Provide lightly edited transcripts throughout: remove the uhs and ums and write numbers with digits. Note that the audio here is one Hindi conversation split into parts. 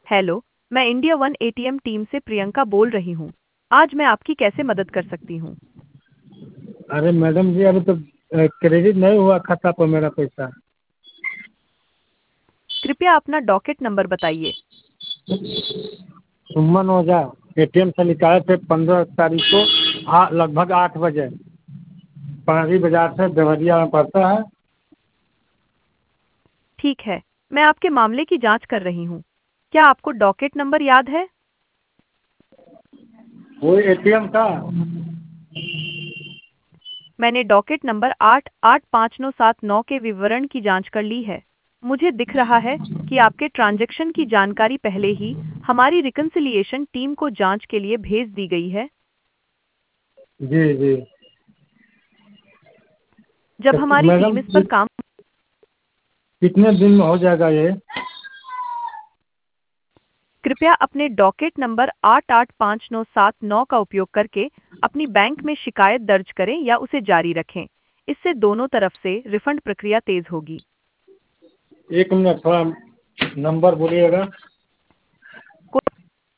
हेलो, मैं इंडिया वन एटीएम टीम से प्रियंका बोल रही हूँ। आज मैं आपकी कैसे मदद कर सकती हूँ? अरे मैडम जी, अभी तो क्रेडिट नहीं हुआ खाता पर मेरा पैसा। कृपया अपना डॉकेट नंबर बताइए। सुमन ओझा, एटीएम से निकाले थे 15 तारीख को लगभग 8 बजे। पणारी बाजार से देवरिया में पड़ता है। ठीक है, मैं आपके मामले की जांच कर रही हूँ। क्या आपको डॉकेट नंबर याद है? वो एटीएम का। मैंने डॉकेट नंबर 885979 के विवरण की जांच कर ली है। मुझे दिख रहा है कि आपके ट्रांजैक्शन की जानकारी पहले ही हमारी रिकन्सिलिएशन टीम को जांच के लिए भेज दी गई है। जी जी। जब तो हमारी मैडम टीम इस जी, पर काम कितने दिन में हो जाएगा ये? कृपया अपने डॉकेट नंबर 885979 का उपयोग करके अपनी बैंक में शिकायत दर्ज करें या उसे जारी रखें। इससे दोनों तरफ से रिफंड प्रक्रिया तेज होगी। 1 मिनट, थोड़ा नंबर बोलिएगा। कोड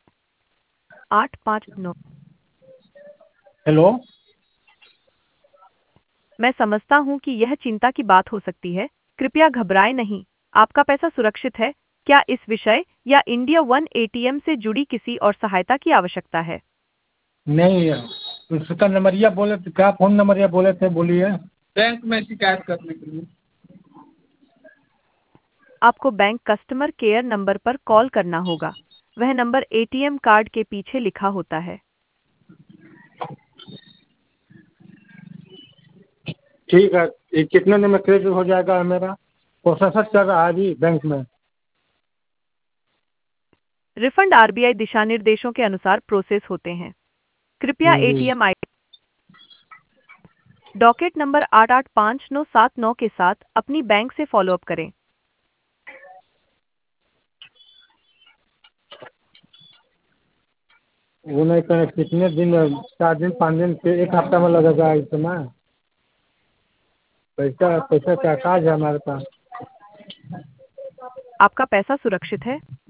859। हेलो। मैं समझता हूँ कि यह चिंता की बात हो सकती है। कृपया घबराएं नहीं। आपका पैसा सुरक्षित है। क्या इस विषय या इंडिया वन एटीएम से जुड़ी किसी और सहायता की आवश्यकता है? नहीं, उसका नंबरिया बोले थे, क्या फ़ोन नंबरिया बोले थे, बोलिए। बैंक में शिकायत करने के लिए। आपको बैंक कस्टमर केयर नंबर पर कॉल करना होगा। वह नंबर एटीएम कार्ड के पीछे लिखा होता है। ठीक है। ये कितने दिन में क्रेडिट हो जाएगा मेरा? प्रोसेसर चल रहा है अभी बैंक में। रिफंड आरबीआई दिशा निर्देशों के अनुसार प्रोसेस होते हैं। कृपया जी। एटीएम आई डॉकेट नंबर 885979 के साथ अपनी बैंक से फॉलो अप करें। वो नहीं करें कितने दिन, 4 दिन 5 दिन से 1 हफ्ता में लगेगा इतना? पैसा पैसा का काज है हमारे पास। आपका पैसा सुरक्षित है।